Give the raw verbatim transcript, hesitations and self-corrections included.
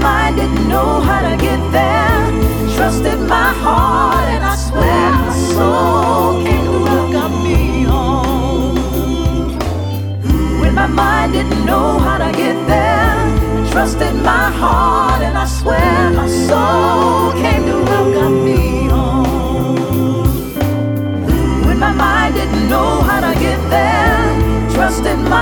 mind didn't know how to get there, trusted my heart, and I swear my soul came to welcome me home. When my mind didn't know how to get there, I trusted my heart, and I swear my soul came to welcome me home. When my mind didn't know how to get there, trusted my